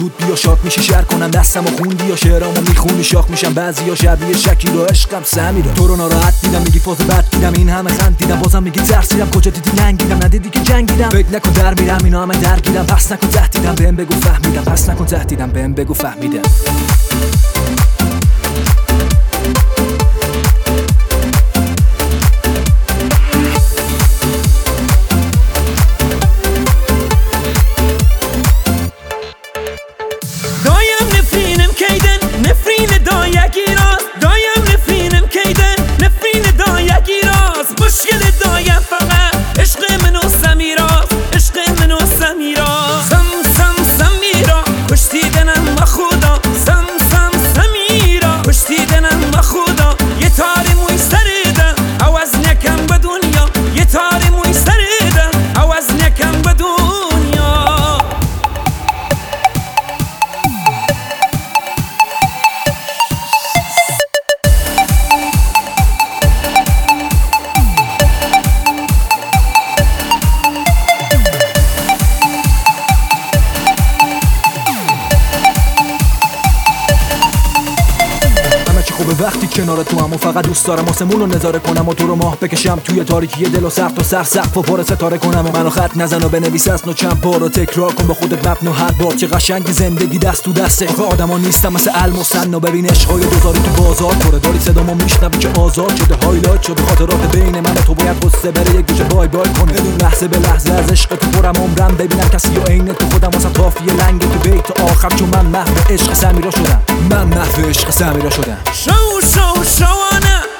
زود بیا شاد میشی شعر کنم دستمو خوندی یا شعرامو میخونی شاخ میشم بعضیا شبیه شکیل و عشقم سمیرا تو رو ناراحت دیدم میگی فاز بد دیدم این همه خندیدم بازم میگی ترسیدم کجا دیدی لنگیدم ندیدی که جنگیدم فکر نکن در میرم اینا همه درگیرم پس نکن تهدیدم بهم بگو فهمیدم پس نکن تهدیدم بهم بگو فهمیدم خوبه وقتی کنار تو هم و فقط دوست دارم آسمون رو نظاره کنم و تو رو ماه بکشم توی تاریکی دل و سخت و سقف و پر ستاره کنم و منو خط نزن و بنویس اسمو چند بار و تکرار کن به خودت متن و هر بار چه قشنگ زندگی دست تو دسته آخه آدما نیستم مثل المسن و ببین عشقای دوزاری تو بازار پره داری صدامو میشنوی که آزاد شده هایلایت شده خاطرات بین من و تو باید قصه بره یک گوشه بای بای کنه لحظه به لحظه از عشق تو پرم عمرم ببینم کسی و عین تو خودم واسه کافیه لنگ تو بیت آخر چون من محو عشق سمیرا شدم من محو عشق سمیرا شدم شو شوانه